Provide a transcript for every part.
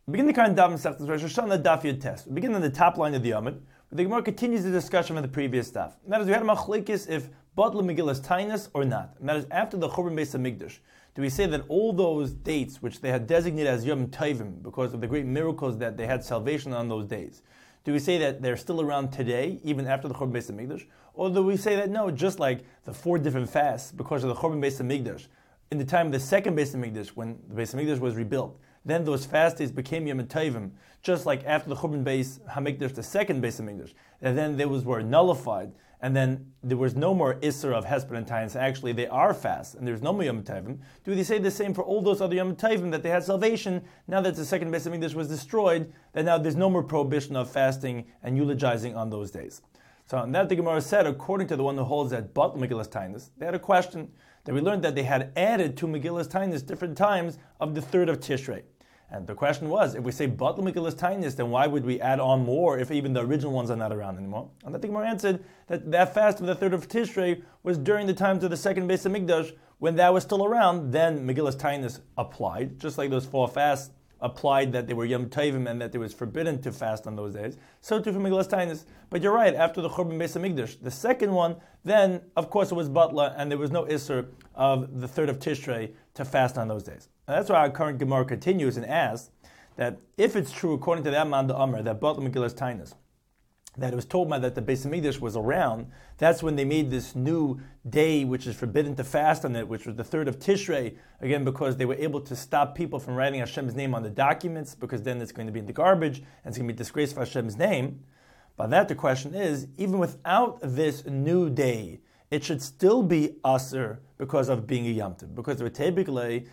We begin the current Daf Masechtas Rosh Hashanah Daf Yud Tes. We begin on the top line of the Amud, where the Gemara continues the discussion of the previous Daf. And that is, we had a machlekes if Batla Megillas Tainus or not. And that is, after the Churban Beis Hamikdash, do we say that all those dates which they had designated as Yom Tovim because of the great miracles that they had salvation on those days, do we say that they're still around today, even after the Churban Beis Hamikdash? Or do we say that no, just like the 4 different fasts because of the Churban Beis Hamikdash, in the time of the second Beis Hamikdash, when the Beis Hamikdash was rebuilt, then those fast days became Yom Tovim, just like after the Churban Beis Hamikdash, the second Beis Hamikdash, and then those were nullified, and then there was no more Isser of Hesper and Tainus. Actually, they are fast, and there's no more Yom Tovim. Do they say the same for all those other Yom Tovim that they had salvation? Now that the second Beis Hamikdash was destroyed, that now there's no more prohibition of fasting and eulogizing on those days. So on that the Gemara said, according to the one who holds that but Megillas Tainus, they had a question that we learned that they had added to Megillas Tainus different times of the 3rd of Tishrei. And the question was, if we say but Megillas Tainus, then why would we add on more if even the original ones are not around anymore? And I think Gemara answered that fast of the 3rd of Tishrei was during the times of the second Beis Hamikdash. When that was still around, then Megillas Tainus applied, just like those 4 fasts applied that they were Yom Tovim and that it was forbidden to fast on those days. So too for Megillas Tainus. But you're right, after the Churban Beis Hamikdash, the second one, then of course it was Batla and there was no Isser of the 3rd of Tishrei to fast on those days. And that's why our current Gemara continues and asks that if it's true, according to that man the Amr, that Batla Megillas Tainus, that it was told by that the Beis Hamikdash was around, that's when they made this new day which is forbidden to fast on it, which was the 3rd of Tishrei, again because they were able to stop people from writing Hashem's name on the documents, because then it's going to be in the garbage and it's going to be disgraced for Hashem's name. By that the question is, even without this new day, it should still be Aser because of being a Yom Tov. Because we're typically,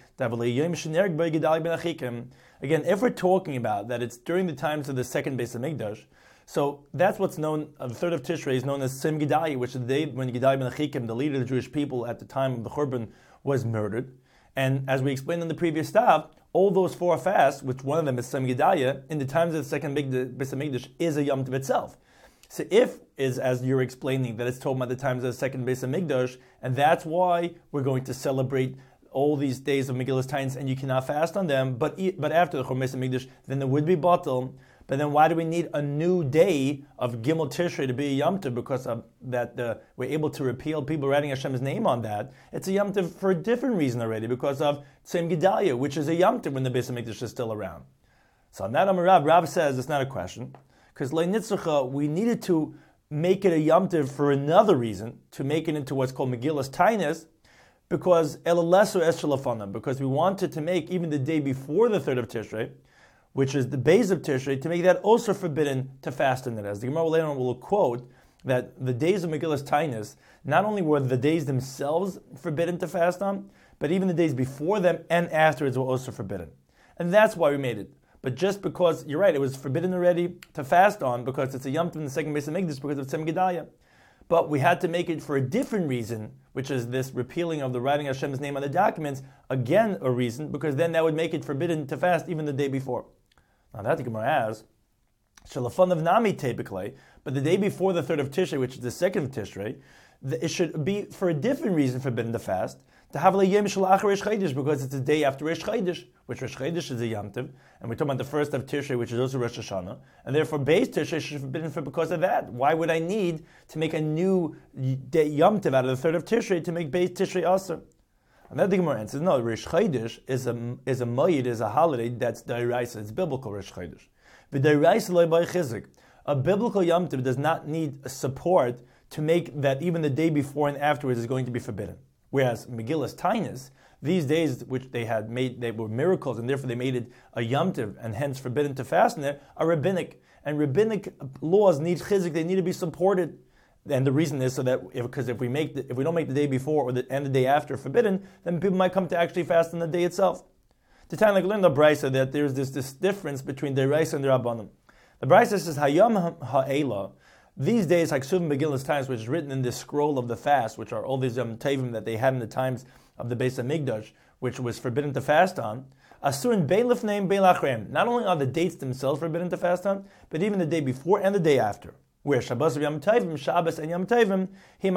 again, if we're talking about that it's during the times of the second Beis Hamikdash, so that's what's known, the 3rd of Tishrei is known as Sim Gedaliah, which is the day when Gedaliah ben Achikim, the leader of the Jewish people at the time of the Churban, was murdered. And as we explained in the previous Daf, all those 4 fasts, which one of them is Sim Gedaliah, in the times of the second Beis Hamikdash is a Yom Tov itself. So if is, as you're explaining, that it's told about the times of the second Beis Hamikdash, and that's why we're going to celebrate all these days of Megillas Tainus, and you cannot fast on them, but after the Churban Beis Hamikdash, then there would be batel. But then why do we need a new day of Gimel Tishrei to be a Yom Tov? Because of that we're able to repeal people writing Hashem's name on that. It's a Yom Tov for a different reason already, because of Tzim Gedaliah, which is a Yom Tov when the Beis Hamikdash is still around. So on that Amar Rav says it's not a question, because Lei Nitzchacha, we needed to make it a Yom Tov for another reason, to make it into what's called Megillas Tainus, because Elalesu Eshelafana, because we wanted to make even the day before the 3rd of Tishrei, which is the Beis of Tishrei, to make that also forbidden to fast in it. As the Gemara later on will quote, that the days of Megillas Tainus, not only were the days themselves forbidden to fast on, but even the days before them and afterwards were also forbidden. And that's why we made it. But just because, you're right, it was forbidden already to fast on, because it's a Yom Tov in the second Beis Hamikdash because of Tzim Gedaliah. But we had to make it for a different reason, which is this repealing of the writing Hashem's name on the documents, again a reason, because then that would make it forbidden to fast even the day before. Now that the Gemara asks, Shalafan of Nami typically, but the day before the 3rd of Tishrei, which is the second of Tishrei, it should be for a different reason forbidden to fast, to have a Yom Shalach Rish Chodesh, because it's the day after Rish Chodesh, which Rish Chodesh is a Yom Tov, and we're talking about the 1st of Tishrei, which is also Rosh Hashanah, and therefore Beis Tishrei should be forbidden because of that. Why would I need to make a new day Yom Tov out of the 3rd of Tishrei to make Beis Tishrei Aser? And that the Gemara answers, no, Rish Chodesh is a Moed, is a holiday that's Dairaisa, it's biblical Rish Chodesh. But Dairaisa loy by Chizik. A biblical Yom Tov does not need support to make that even the day before and afterwards is going to be forbidden. Whereas Megillas Tainus, these days which they had made, they were miracles, and therefore they made it a Yom Tov, and hence forbidden to fast in there, are rabbinic. And rabbinic laws need chizik, they need to be supported. And the reason is so that because if we don't make the day before and the day after forbidden, then people might come to actually fast on the day itself. The time like learn the Brisa that there's this difference between the Reisa and the Rabbanim. The Brisa says Hayam Ha'ela. These days, Haksuvim Megillas Tainus, which is written in this scroll of the fast, which are all these Yom Tovim that they had in the times of the Beis Hamikdash, which was forbidden to fast on. Asurin Beilif name Beilachrem. Not only are the dates themselves forbidden to fast on, but even the day before and the day after. Where Shabbos of Yom Tovim, Shabbos and Yom Tovim,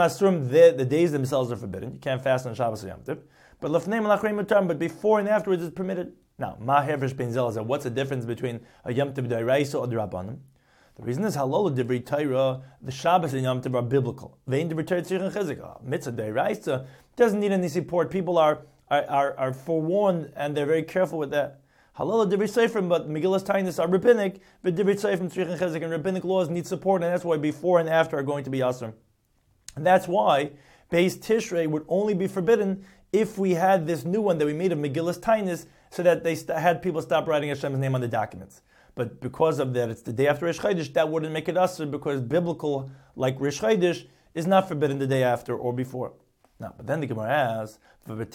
the days themselves are forbidden. You can't fast on Shabbos or Yom Tov. But lefnei malachreim mutar, but before and afterwards is permitted. Now, ma hefresh ben zel, what's the difference between a Yom Tov d'oraisa or d'Rabbanan? The reason is halal divrei Torah, the Shabbos and Yom Tov are biblical. Vein divrei Torah tzrichen chizuk. Mitzvah d'oraisa doesn't need any support. People are forewarned and they're very careful with that. Halal divrei seifrim, but Megillas Tainis are rabbinic, but divrei seifrim tzrichen chizuk, and rabbinic laws need support, and that's why before and after are going to be asur. And that's why Beis Tishrei would only be forbidden if we had this new one that we made of Megillas Tainis, so that they had people stop writing Hashem's name on the documents. But because of that, it's the day after Rish Chodesh, that wouldn't make it asur, because biblical, like Rish Chodesh, is not forbidden the day after or before. Now, but then the Gemara asks, but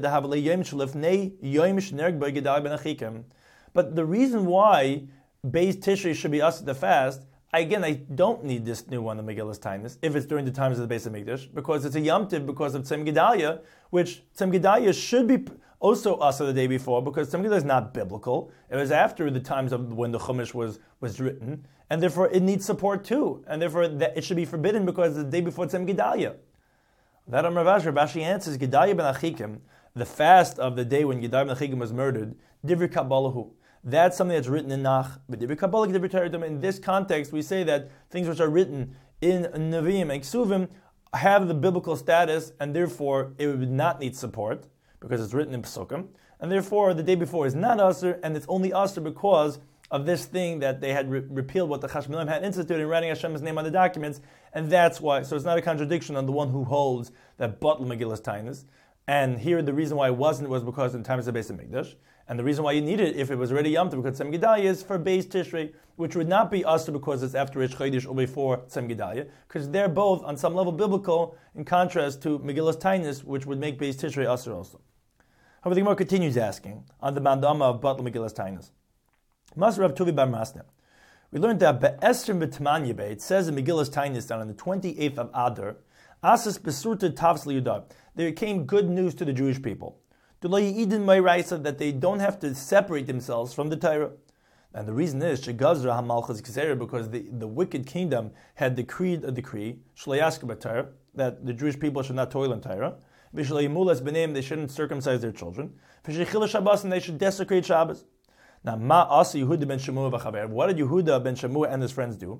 the reason why Beis Tishrei should be asur to fast, again, I don't need this new one, the Megillas Tainis, if it's during the times of the Beis Hamikdash, because it's a Yom Tov, because of Tzem Gedalia, which Tzem Gedalia should be also asur the day before, because Tzem Gedalia is not biblical. It was after the times of when the Chumash was written, and therefore it needs support too, and therefore it should be forbidden because it's the day before Tzem Gedalia. That Amar Rashi answers, Gedalia ben Achikim, the fast of the day when Gedalia ben Achikim was murdered, Divrei Kabbalahu. That's something that's written in Nach. But in this context, we say that things which are written in Nevi'im and Ksuvim have the biblical status, and therefore it would not need support, because it's written in Pesukim. And therefore, the day before is not asur, and it's only asur because of this thing that they had repealed what the Chashmonaim had instituted in writing Hashem's name on the documents, and that's why. So it's not a contradiction on the one who holds that Batel Megillas Tainis. And here the reason why it wasn't was because in times of Beis Hamikdash. And the reason why you need it, if it was already Yom Tov, because Tzem Gedalia is for Beis Tishrei, which would not be asur because it's after Rish Chodesh or before Tzem Gedalia, because they're both on some level biblical, in contrast to Megillas Tainis, which would make Beis Tishrei asur also. However, the Gemara continues asking on the mandama of Batel Megillas Tainis. Mas Rav Tuvi bar Masna. We learned that Be'esrim B'Tmanya Beit, it says in Megillas Tainis that on the 28th of Adar, Asas Besurta Tavs Liyudar, there came good news to the Jewish people. That they don't have to separate themselves from the Torah. And the reason is because the wicked kingdom had decreed a decree that the Jewish people should not toil in Torah. They shouldn't circumcise their children. And they should desecrate Shabbos. Now, what did Yehuda ben Shammua and his friends do?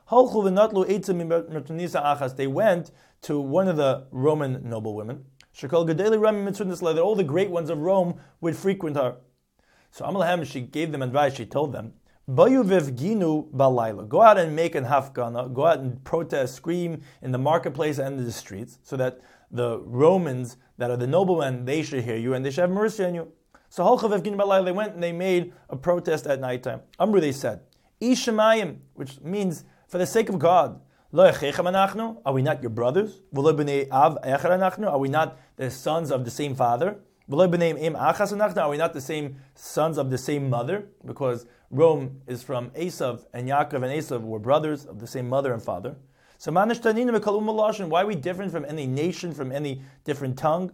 They went to one of the Roman noblewomen. That all the great ones of Rome would frequent her. So Amalahem, she gave them advice, she told them, go out and make an hafgana, go out and protest, scream in the marketplace and in the streets, so that the Romans that are the noblemen, they should hear you and they should have mercy on you. So they went and they made a protest at nighttime. Amru, they said, Ishamayim, which means, for the sake of God, are we not your brothers? Are we not the sons of the same father? Are we not the same sons of the same mother? Because Rome is from Esav, and Yaakov and Esav were brothers of the same mother and father. So why are we different from any nation, from any different tongue?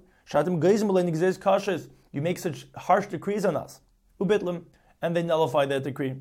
You make such harsh decrees on us. And they nullify that decree.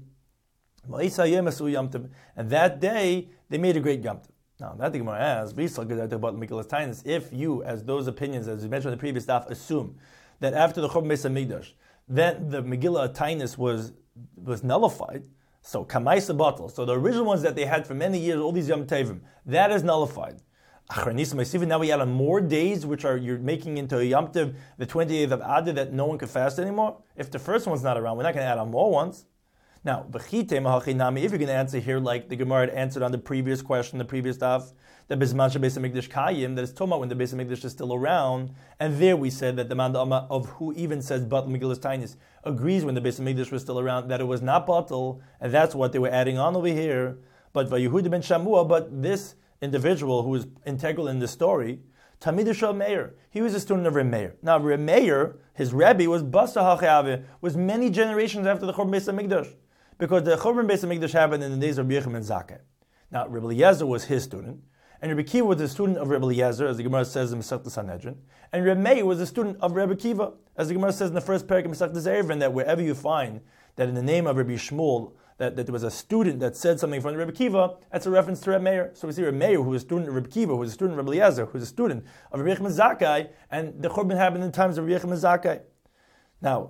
And that day, they made a great Yom Tov. Now, that the Gemara asks, if you, as those opinions, as we mentioned in the previous daf, assume that after the Churban Beis Hamikdash, then the Megillah Tainis was nullified, so Kamaisa Batel, so the original ones that they had for many years, all these Yom Tovim, that is nullified. Now we add on more days, which you're making into a Yom Tov, the 28th of Adar, that no one could fast anymore. If the first one's not around, we're not going to add on more ones. Now, if you're going to answer here like the Gemara had answered on the previous question, the previous daf, that Bizman Beis Hamikdash Kayim, that is talking about when the Beis Hamikdash is still around, and there we said that the Mandama of who even says Batel Megillas Tainis agrees when the Beis Hamikdash was still around that it was not Batel, and that's what they were adding on over here. But Yehuda ben Shammua, but this individual who is integral in this story, Talmid Shel Meir, he was a student of Reb Meir. Now Reb Meir, his Rebbe, was Basa HaChave, was many generations after the Churban Beis Hamikdash. Because the Churban Beis Hamikdash happened in the days of Rabbi Yochanan ben Zakkai. Now, Rabbi Eliezer was his student, and Rabbi Kiva was a student of Rabbi Eliezer, as the Gemara says in Masechta Sanhedrin, and Reb Meir was a student of Rabbi Kiva, as the Gemara says in the first parak of Masechta Zerevin, that wherever you find that in the name of Rabbi Shmuel, that there was a student that said something from Rabbi Kiva, that's a reference to Reb Meir. So we see Reb Meir, who was a student of Rabbi Kiva, who was a student of Rabbi Eliezer, who was a student of Rabbi Yochanan ben Zakkai, and the Churban happened in the times of Rabbi Yochanan ben Zakkai. Now,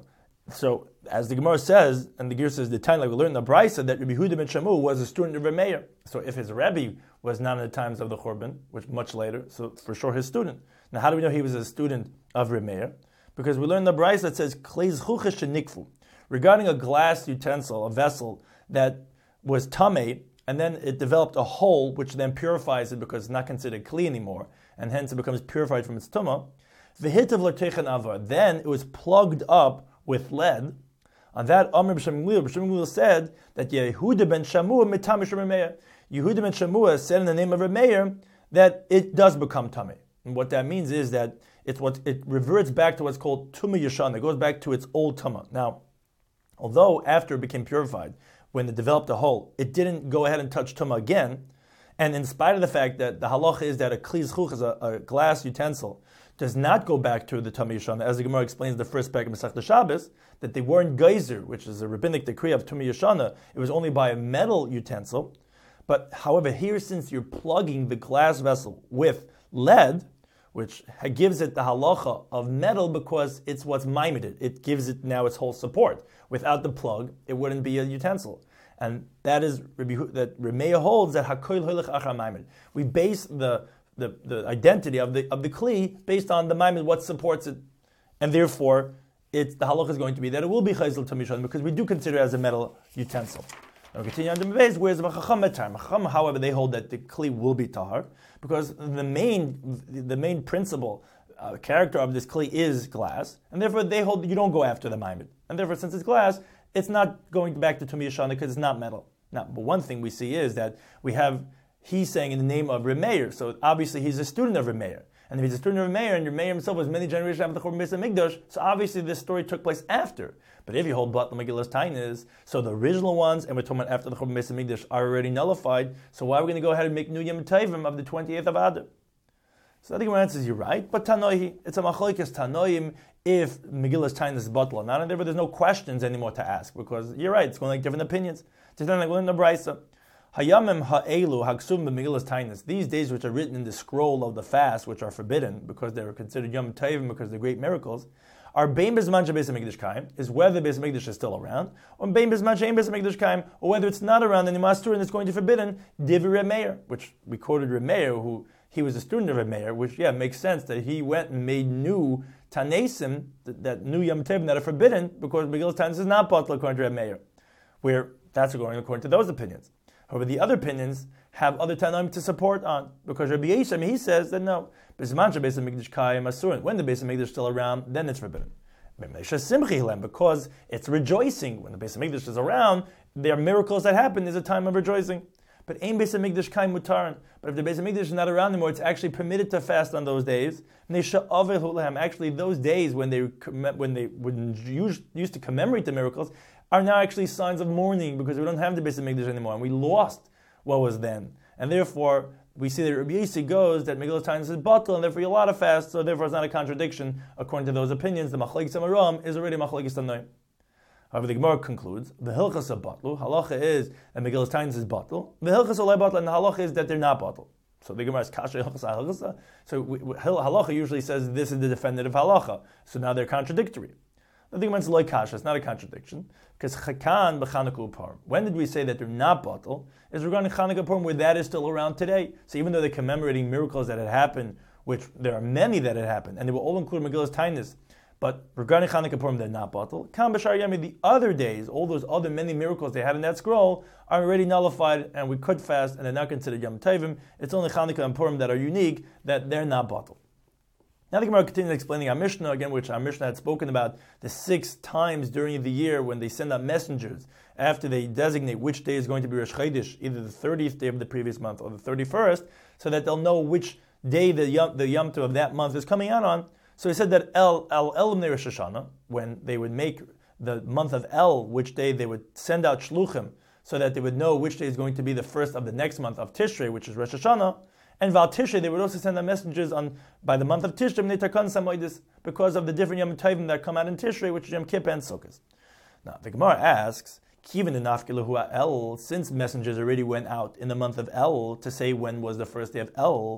So, as the Gemara says, and the Gemara says, the time like we learned in the Brisa that Rabbi Yehuda ben Shamu was a student of Rabbi Meir. So, if his Rebbe was not in the times of the Churban, which much later, so for sure his student. Now, how do we know he was a student of Rabbi Meir? Because we learned in the Brisa that says, Klei zchucha shenikfu, regarding a glass utensil, a vessel that was tamei, and then it developed a hole, which then purifies it because it's not considered kli anymore, and hence it becomes purified from its tumah. V'hitav l'teichen avar. Then it was plugged up with lead. On that, Amr b'Shem Gamliel said that Yehuda ben Shamua mitamish Rameir. Yehuda ben Shamua said in the name of Rameir that it does become tamei. And what that means is that it reverts back to what's called tumah yashan. It goes back to its old tumah. Now, although after it became purified, when it developed a hole, it didn't go ahead and touch tumah again. And in spite of the fact that the halacha is that a kli zchuch is a glass utensil, does not go back to the Tumah Yashana, as the Gemara explains the first parak of Masechta Shabbos, that they weren't geyser, which is a rabbinic decree of Tumah Yashana. It was only by a metal utensil. But however, here, since you're plugging the glass vessel with lead, which gives it the halacha of metal because it's what's maimed. It gives it now its whole support. Without the plug, it wouldn't be a utensil. And that is that Remeya holds that hakoil hoilech achar maimed. We base the identity of the kli based on the maimed, what supports it, and therefore the halacha is going to be that it will be chayzel tamishon because we do consider it as a metal utensil. Now we continue on the Mevez, whereas the Chacham metar. Chacham, however, they hold that the kli will be tahar because the main principle character of this kli is glass, and therefore they hold that you don't go after the maimed, and therefore since it's glass, it's not going back to Tumah Yashana because it's not metal. Now, but one thing we see is that he's saying in the name of Remeir, so obviously he's a student of Remeir. And if he's a student of Remeir, and Remeir himself was many generations after the Churban Beis HaMikdash, so obviously this story took place after. But if you hold Batla Megillas Tainis, so the original ones, and we're talking about after the Churban Beis HaMikdash, are already nullified, so why are we going to go ahead and make New Yom Tovim of the 28th of Adar? So I think my answer is you're right, but Tanoihi, it's a machlokes Tanoim if Megillas Tainis is Batla. Not and therefore there's no questions anymore to ask, because you're right, it's going to like different opinions. It's not like we're in the Brisa. Hayamim ha'elu haksum b'Megillas Tainis. These days which are written in the scroll of the fast, which are forbidden because they were considered Yom Tovim because they're great miracles, are bein b'zman shebeis hamikdash kaim, is whether Beis Hamikdash is still around, or bein b'zman she'ein Beis Hamikdash kaim, or whether it's not around and the mastur and it's going to be forbidden. Divrei Remeir, which we quoted Remeir, who he was a student of Remeir, which makes sense that he went and made new tanesim, that new Yom Tovim that are forbidden because Megillas Tainis is not bottled according to Remeir, where that's going according to those opinions. However, the other opinions have other Tanaim to support on, because Rabbi Yishem, he says that no, when the Beis Hamikdash is still around, then it's forbidden. Because it's rejoicing. When the Beis Hamikdash is around, there are miracles that happen, there's a time of rejoicing. But Ein Beis Hamikdash Kaim Mutaran. But if the Beis Hamikdash is not around anymore, it's actually permitted to fast on those days. Actually, those days when they used to commemorate the miracles are now actually signs of mourning because we don't have the Beis Hamikdash anymore, and we lost what was then. And therefore, we see that Rabbi Yossi goes that Megillas Tainis is batel, and therefore you're allowed to fast, so therefore it's not a contradiction according to those opinions. The Machlokes Amaram is already Machlokes Tanoim. However, the Gemara concludes, the Hilchas of Batlu, halacha is that Megillas Tainis is Batlu, the Hilchas Olei Batlu, and the halacha is that they're not Batlu. So the Gemara is Kasha Hilchas HaHilchasa. So halacha usually says this is the definitive halacha. So now they're contradictory. The Gemara is Loi Kasha, it's not a contradiction, because Chakan b'Chanukah U'Purim. When did we say that they're not Batlu? Is regarding Chanukah Purim, where that is still around today. So even though they're commemorating miracles that had happened, which there are many that had happened, and they will all include Megillas Tainis, but regarding Chanukah Purim, they're not Batal. Kam B'Shar Yami, the other days, all those other many miracles they had in that scroll, are already nullified, and we could fast, and they're not considered Yom Tovim. It's only Chanukah and Purim that are unique, that they're not Batal. Now the Gemara continues explaining our Mishnah, again, which our Mishnah had spoken about the 6 times during the year when they send out messengers after they designate which day is going to be Rosh Chodesh, either the 30th day of the previous month or the 31st, so that they'll know which day the Yom Tov of that month is coming out on. So he said that El Limnei Rosh Hashanah, when they would make the month of El, which day they would send out Shluchim, so that they would know which day is going to be the first of the next month of Tishrei, which is Rosh Hashanah. And Val Tishrei, they would also send out messengers by the month of Tishrei, because of the different Yom Tovim that come out in Tishrei, which is Yom Kippur and Sukkot. Now, the Gemara asks, Kivin the Nafkilahu El, since messengers already went out in the month of El to say when was the first day of El,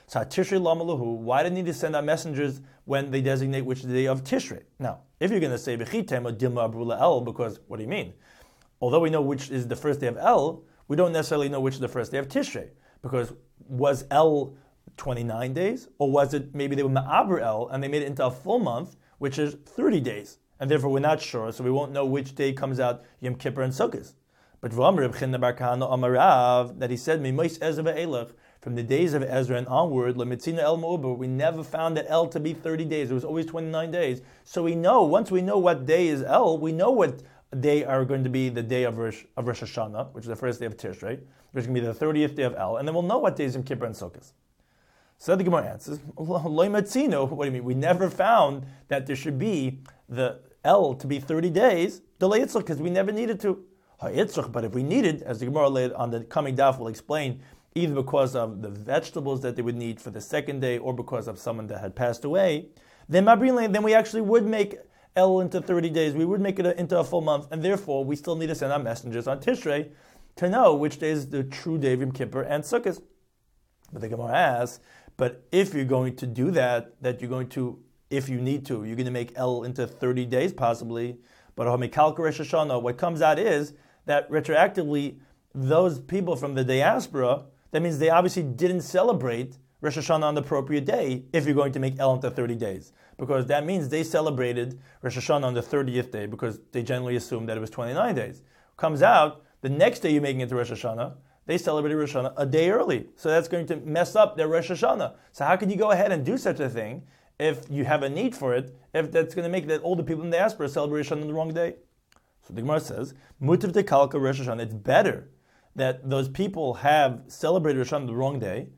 So Tishrei Lamalahu, why did they need to send out messengers when they designate which day of Tishrei? Now, if you're going to say V'chitem or Dilma Abrula El, because what do you mean? Although we know which is the first day of El, we don't necessarily know which is the first day of Tishrei, because was El 29 days, or was it maybe they were Ma'aber El and they made it into a full month, which is 30 days, and therefore we're not sure, so we won't know which day comes out Yom Kippur and Sukkot. But Reb Chinna bar Kahana Amarav, that he said, Mimois Ezra Ve'elach, from the days of Ezra and onward, Lemitzina El Ma'uber, we never found that El to be 30 days. It was always 29 days. So we know, once we know what day is El, we know what day are going to be the day of Rosh Hashanah, which is the first day of Tishrei, which is going to be the 30th day of El, and then we'll know what days Yom Kippur and Sukkot. So the Gemara answers, what do you mean? We never found that there should be the El to be 30 days, because we never needed to. But if we needed, as the Gemara later on the coming daf will explain, either because of the vegetables that they would need for the second day or because of someone that had passed away, then we actually would make El into 30 days. We would make it into a full month, and therefore we still need to send our messengers on Tishrei to know which day is the true day of Yom Kippur and Sukkot. But the Gemara asks, but if you're going to do that if you need to, you're going to make El into 30 days possibly, but what comes out is that retroactively, those people from the diaspora, that means they obviously didn't celebrate Rosh Hashanah on the appropriate day if you're going to make El into 30 days. Because that means they celebrated Rosh Hashanah on the 30th day because they generally assumed that it was 29 days. Comes out, the next day you're making it to Rosh Hashanah, they celebrated Rosh Hashanah a day early. So that's going to mess up their Rosh Hashanah. So how can you go ahead and do such a thing if you have a need for it, if that's going to make that all the people in the diaspora celebrate Rosh Hashanah on the wrong day? So the Gemara says, Mutav tekalka Rosh Hashanah, it's better that those people have celebrated Rosh Hashanah the wrong day,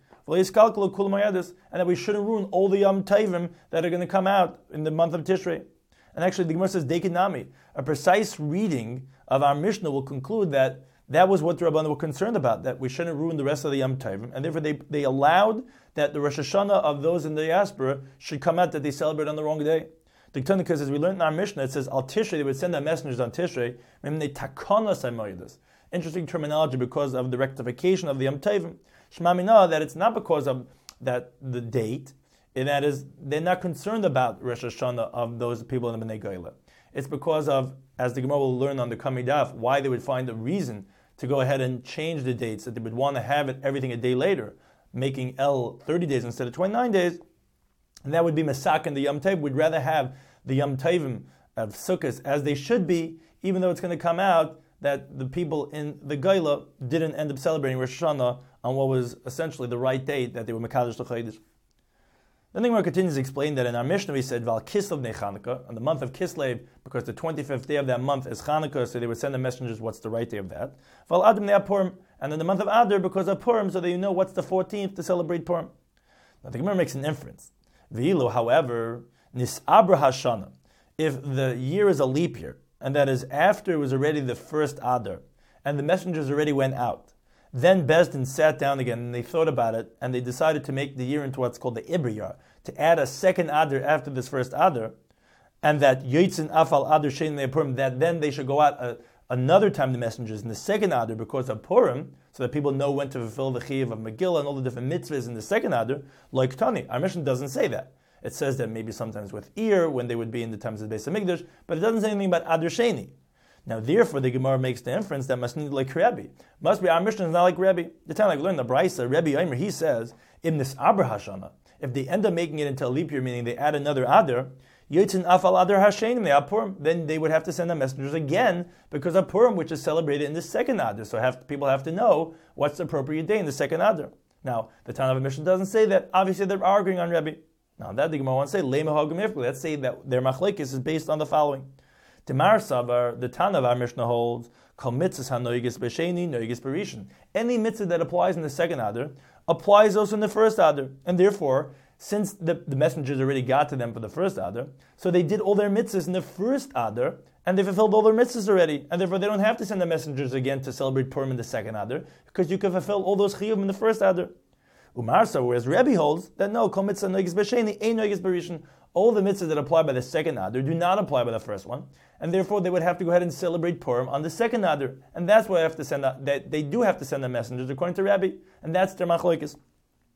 and that we shouldn't ruin all the Yom Tovim that are going to come out in the month of Tishrei. And actually the Gemara says, Dekinami, a precise reading of our Mishnah will conclude that that was what the Rabbanan were concerned about, that we shouldn't ruin the rest of the Yom Tovim, and therefore they allowed that the Rosh Hashanah of those in the diaspora should come out that they celebrate on the wrong day. The Because as we learned in our Mishnah, it says, Al Tishrei, they would send their messengers on Tishrei, and they takonas hamoedos. Interesting terminology because of the rectification of the Yom Tovim. Shema Mina, that it's not because of that the date, and that is, they're not concerned about Rosh Hashanah of those people in the Bnei Goyla. It's because of, as the Gemara will learn on the coming daf, why they would find a reason to go ahead and change the dates, that they would want to have everything a day later, making El 30 days instead of 29 days, and that would be Masak and the Yom Tov. We'd rather have the Yom Tovim of Sukkot as they should be, even though it's going to come out that the people in the Goyla didn't end up celebrating Rosh Hashanah on what was essentially the right date that they were Mekadosh L'Chodesh. Then the Gemara continues to explain that in our Mishnah we said, Val Kislev ne Chanukah, on the month of Kislev, because the 25th day of that month is Chanukah, so they would send the messengers what's the right day of that. Val Adam ne Purim, and in the month of Adar, because of Purim, so that you know what's the 14th to celebrate Purim. Now the Gemara makes an inference. V'ilu, however, Nis'abra Hashana, if the year is a leap year, and that is after it was already the first Adar, and the messengers already went out, then Bezdin sat down again and they thought about it and they decided to make the year into what's called the Ibriyar, to add a second Adar after this first Adar, and that Yotzin Afal Adar Shein Purim, that then they should go out another time the messengers in the second Adar because of Purim, so that people know when to fulfill the Chiyuv of Megillah and all the different mitzvahs in the second Adar, like Tani. Our Mishnah doesn't say that. It says that maybe sometimes with Ir, when they would be in the times of the Beis HaMikdash, but it doesn't say anything about Adar Sheni. Now, therefore, the Gemara makes the inference that must need like Rebbe. Must be our Mishnah is not like Rebbe. The time like we learned the Brisa, Rebbe Omer, he says, in this Abra Hashana, if they end up making it into a leap year, meaning they add another Adar, Yotzin Afal Adar Hashem, they Purim, then they would have to send the messengers again because of Purim, which is celebrated in the second Adar. So people have to know what's the appropriate day in the second Adar. Now, the Tana of Mishnah doesn't say that. Obviously, they're arguing on Rebbe. Now, that the Gemara wants to say, let's say that their machlekes is based on the following. Tamar Savar, the Tana of our Mishnah holds, Kol mitzvahs hanoigis b'sheni, noigis b'rishon. Any mitzvah that applies in the second Adar applies also in the first Adar. And therefore, since the messengers already got to them for the first Adar, so they did all their mitzvahs in the first Adar, and they fulfilled all their mitzvahs already. And therefore, they don't have to send the messengers again to celebrate Purim in the second Adar, because you can fulfill all those chiyuv in the first Adar. Umarsa, whereas Rebbe holds that no, Kol mitzvah noigis b'sheni, ein noigis b'rishon. All the mitzvahs that apply by the second Adar do not apply by the first one, and therefore they would have to go ahead and celebrate Purim on the second Adar, and that's why they do have to send the messengers according to Rabbi, and that's their machlokes.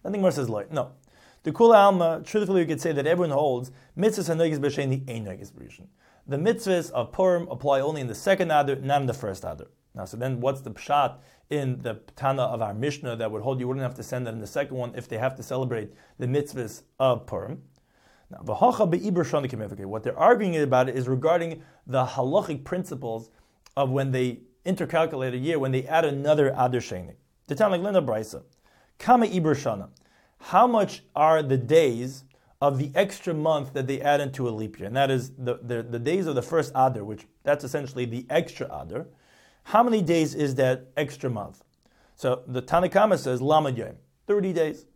Then the Gemara says, no. The Kula Alma, truthfully, we could say that everyone holds mitzvahs hanogis b'sheni ein nogis b'rishon. The mitzvahs of Purim apply only in the second Adar, not in the first Adar. Now, so then what's the pshat in the Tana of our Mishnah that would hold you wouldn't have to send that in the second one if they have to celebrate the mitzvahs of Purim? Now, what they're arguing about is regarding the halachic principles of when they intercalculate a year, when they add another Adar Sheni. The Tana like Lina Brisa, Kama Ibr Shana. How much are the days of the extra month that they add into a leap year? And that is the days of the first Adar, which that's essentially the extra Adar. How many days is that extra month? So the Tanakama says, Lamed Yom, 30 days.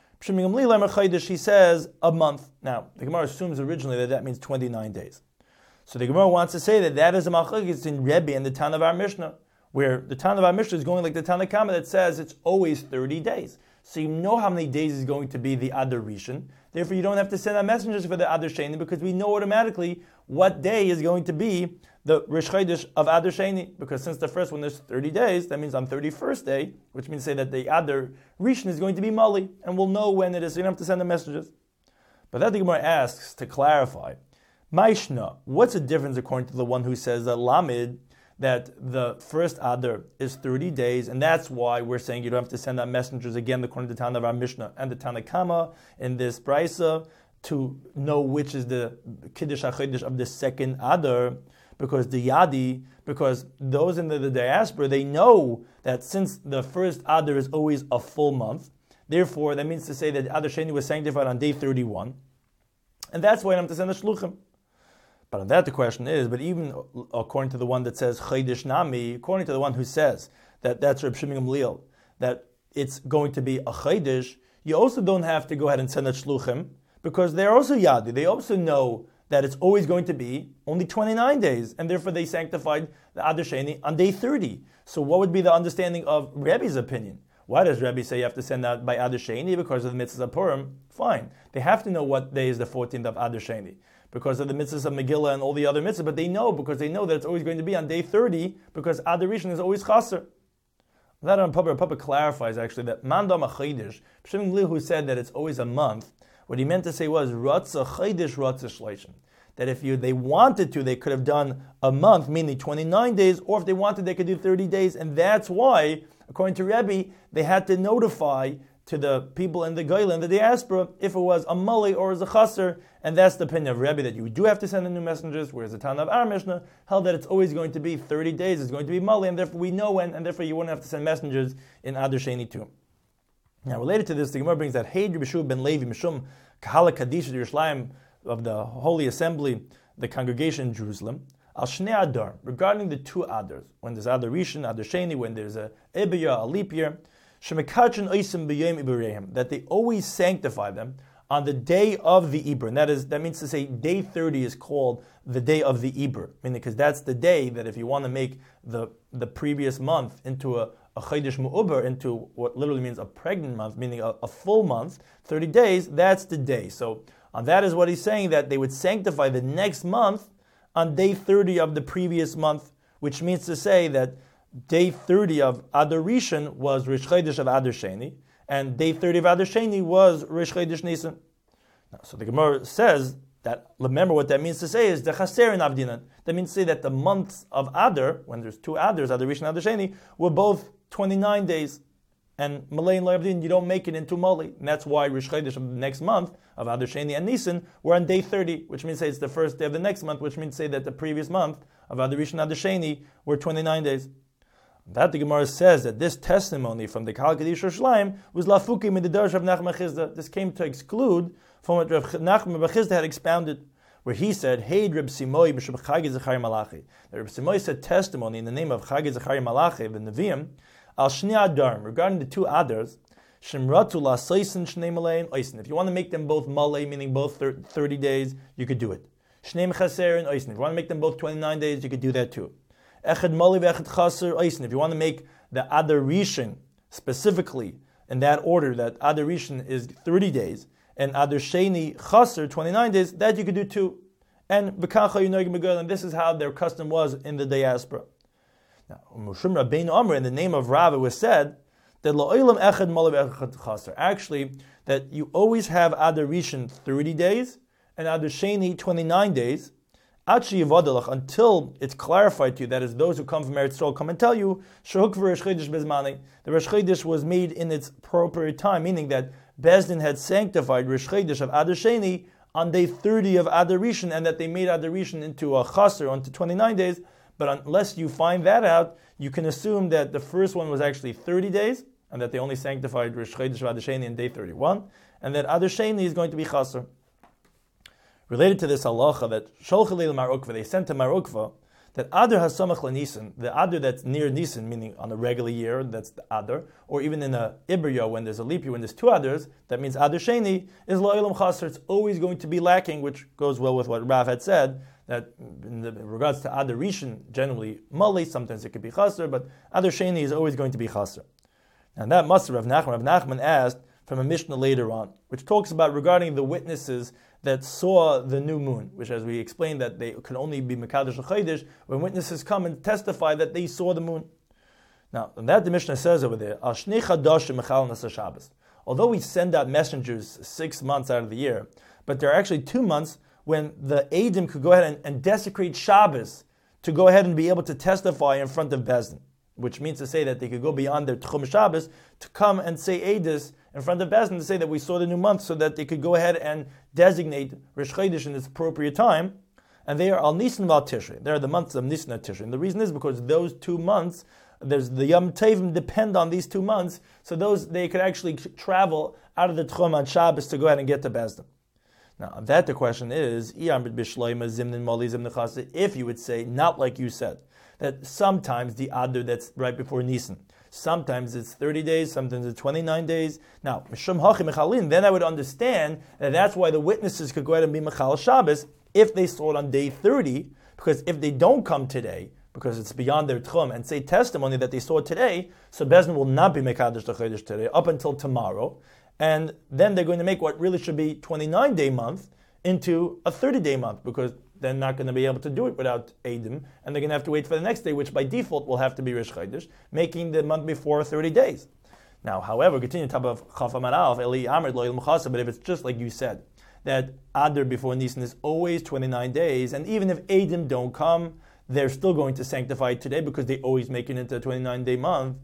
He says a month. Now, the Gemara assumes originally that means 29 days. So the Gemara wants to say that is a machlokes in Rebbe and the Tana of our Mishnah, where the Tana of our Mishnah is going like the Tanakama that says it's always 30 days. So you know how many days is going to be the Adar Rishon. Therefore, you don't have to send out messengers for the Adar Sheni because we know automatically what day is going to be the Rish Chodesh of Adar Sheni. Because since the first one is 30 days, that means on 31st day, which means say that the Adar Rishon is going to be Mali, and we'll know when it is. So you don't have to send the messages. But that the Gemara asks to clarify, Maishna, what's the difference according to the one who says that Lamed, that the first Adar is 30 days, and that's why we're saying you don't have to send out messengers again, according to the Tana of our Mishnah and the Tanakama in this Brisa, to know which is the Kiddush HaChodesh of the second Adar, because those in the diaspora, they know that since the first Adar is always a full month, therefore that means to say that Adar Sheni was sanctified on day 31, and that's why I have to send a Shluchim. But on that the question is, but even according to the one that says Chodesh Nami, according to the one who says that's Reb Shimon Gamliel, that it's going to be a Chodesh, you also don't have to go ahead and send a Shluchim, because they're also Yadi. They also know that it's always going to be only 29 days, and therefore they sanctified the Adar Sheni on day 30. So what would be the understanding of Rebbe's opinion? Why does Rebbe say you have to send out by Adar Sheni? Because of the mitzvahs of Purim? Fine. They have to know what day is the 14th of Adar Sheni, because of the mitzvahs of Megillah and all the other mitzvahs, but they know because they know that it's always going to be on day 30, because Adar Rishon is always chaser. That on Papa clarifies actually that Mandam HaChodesh, Shimon Gamliel, who said that it's always a month, what he meant to say was Ratza Chodesh Ratza Shleishim. That if they wanted to, they could have done a month, meaning 29 days, or if they wanted, they could do 30 days, and that's why, according to Rebbe, they had to notify to the people in the Goyla, in the diaspora, if it was a Mali or as a Chaser, and that's the opinion of Rebbe, that you do have to send in new messengers, whereas the Tana of our Mishnah held that it's always going to be 30 days, it's going to be Mali, and therefore we know when, and therefore you wouldn't have to send messengers in Adar Sheni too. Now, related to this, the Gemara brings that Heid Rabbi ben Levi Mishum Kahala Kaddish Yerushalayim of the Holy Assembly, the congregation in Jerusalem, Al Shnei Adar, regarding the two Adars, when there's Adar Rishon, Adar Sheni, when there's a Ibiyah, a leap year, Shemekachin Oisim B'Yom Ibrahim, that they always sanctify them on the day of the Ibr. And that means to say day 30 is called the day of the Ibr, meaning because that's the day that if you want to make the previous month into a Chodesh Mu'uber, into what literally means a pregnant month, meaning a full month, 30 days, that's the day. So on that is what he's saying, that they would sanctify the next month on day 30 of the previous month, which means to say that day 30 of Adar Rishon was Rish Chodesh of Adar Sheni, and day 30 of Adar Sheni was Rish Chodesh Nisan. Now, so the Gemara says that, remember what that means to say is the Chaser in Avdinan. That means to say that the months of Adar, when there's two Adars, Adar Rishon and Adar Sheni, were both 29 days. And Malay and Loyavdin, you don't make it into Mali. And that's why Rish Chodesh of the next month of Adar Sheni and Nisan were on day 30, which means say it's the first day of the next month, which means say that the previous month of Adar Rishon and Adar Sheni were 29 days. That the Gemara says that this testimony from the Kahal Kaddish Yerushalayim was lafukim in the Darsh of Nachman Chizda. This came to exclude from what Rav Nachman bar Chizda had expounded, where he said, "Hey, Reb Simoi b'shem Chagi Zechari Malachi." That Reb Simoi said testimony in the name of Chagi Zechari Malachi of the Nevi'im al Shnei Adarim, regarding the two Adars. Shemratu la'soisin shnei malei oisin. If you want to make them both malei, meaning both 30 days, you could do it. Shnei chaser and oisin. If you want to make them both 29 days, you could do that too. Echad mali ve'echad chaser oisin. If you want to make the Adar Rishon specifically in that order, that Adar Rishon is 30 days, and Adar Sheni chaser 29 days, that you could do too. And b'kacha yunogim b'gol, and this is how their custom was in the diaspora. Now, Moshe Rabbeinu Amr, in the name of Rav, it was said that la'olam echad malav echad chaser. Actually, that you always have Adar Rishon 30 days and Adar Sheni 29 days, until it's clarified to you, that is, those who come from Eretz Yisrael come and tell you, Shehuk v'Rosh Chodesh bezmani. The Rosh Chodesh was made in its appropriate time, meaning that Bezdin had sanctified Rosh Chodesh of Adar Sheni on day 30 of Adar Rishon, and that they made Adar Rishon into a chaser, onto 29 days. But unless you find that out, you can assume that the first one was actually 30 days, and that they only sanctified Rosh Chodesh of Adar Sheni in day 31, and that Adar Sheni is going to be chaser. Related to this halacha, that Sholchalei Mar Ukva, they sent to Mar Ukva, that Adar Hasamach LaNisan, the Adar that's near Nisan, meaning on a regular year, that's the Adar, or even in a Ibriya, when there's a leap year, when there's two Adars, that means Adar Sheni is La'ilam Chaser, it's always going to be lacking, which goes well with what Rav had said, that in regards to Adar Rishon, generally Mali, sometimes it could be Chaser, but Adar Sheni is always going to be Chaser. And that must have Rav Nachman asked from a Mishnah later on, which talks about regarding the witnesses that saw the new moon, which, as we explained, that they can only be Mekadosh Chodesh when witnesses come and testify that they saw the moon. Now, and that the Mishnah says over there, although we send out messengers 6 months out of the year, but there are actually 2 months when the Eidim could go ahead and desecrate Shabbos to go ahead and be able to testify in front of Bezdin, which means to say that they could go beyond their Tchum Shabbos to come and say Eidus in front of Bezdin to say that we saw the new month, so that they could go ahead and designate Rosh Chodesh in its appropriate time. And they are Al Nisan Val Tishrei. They are the months of Nisan and Tishrei. And the reason is because those 2 months, there's the Yom Tovim depend on these 2 months, so they could actually travel out of the Tchum on Shabbos to go ahead and get to Bezdin. Now, that the question is, if you would say, not like you said, that sometimes the Adar that's right before Nisan, sometimes it's 30 days, sometimes it's 29 days. Now, then I would understand that that's why the witnesses could go ahead and be Mechal Shabbos if they saw it on day 30, because if they don't come today, because it's beyond their Tchum, and say testimony that they saw it today, so Bezdin will not be Mekadosh Chodesh today, up until tomorrow, and then they're going to make what really should be 29-day month into a 30-day month, because they're not going to be able to do it without Eidim, and they're going to have to wait for the next day, which by default will have to be Rosh Chodesh, making the month before 30 days. Now, however, continue top of Chaf Amar Aleph, Eli Amr Lo Ilm Chasa, but if it's just like you said, that Adar before Nisan is always 29 days, and even if Eidim don't come, they're still going to sanctify it today because they always make it into a 29-day month.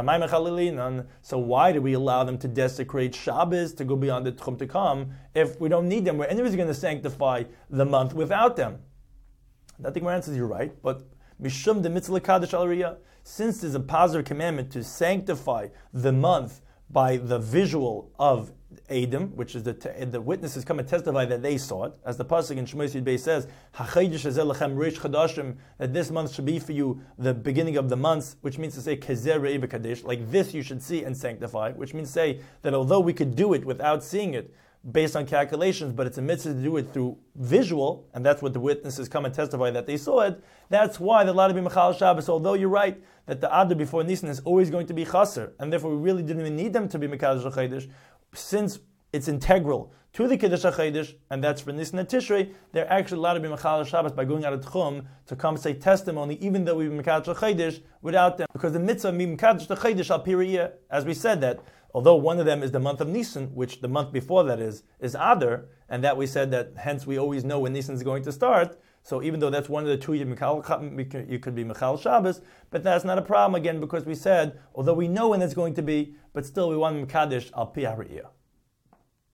So why do we allow them to desecrate Shabbos to go beyond the Tchum to come if we don't need them? We're anyways going to sanctify the month without them. I think my answer is you're right, but Mishum de Mitzvah Kadosh Al Riyah, since there's a positive commandment to sanctify the month by the visual of Eidim, which is the witnesses come and testify that they saw it, as the pasuk in Shmos Yud Beis says, "Hachodesh hazeh lachem Rish Chadashim," that this month should be for you the beginning of the months, which means to say Kezer Re'eh V'Kadesh, like this you should see and sanctify, which means to say that although we could do it without seeing it, based on calculations, but it's a mitzvah to do it through visual, and that's what the witnesses come and testify that they saw it. That's why the lot of Mechal Shabbos, although you're right that the Adar before Nisan is always going to be chaser, and therefore we really didn't even need them to be Mekadosh HaChodesh, since it's integral to the Kiddush HaChodesh, and that's for Nisan and Tishrei, they're actually allowed to be Mechal Shabbos by going out of Tchum to come say testimony, even though we be Mekadosh HaChodesh without them, because the mitzvah be Mekadosh HaChodesh al Piriyah, as we said that, although one of them is the month of Nisan, which the month before that is Adar, and that we said that hence we always know when Nisan is going to start. So even though that's one of the two, you could be Mechal Shabbos, but that's not a problem again because we said, although we know when it's going to be, but still we want Mekadosh al Pi Hariyah.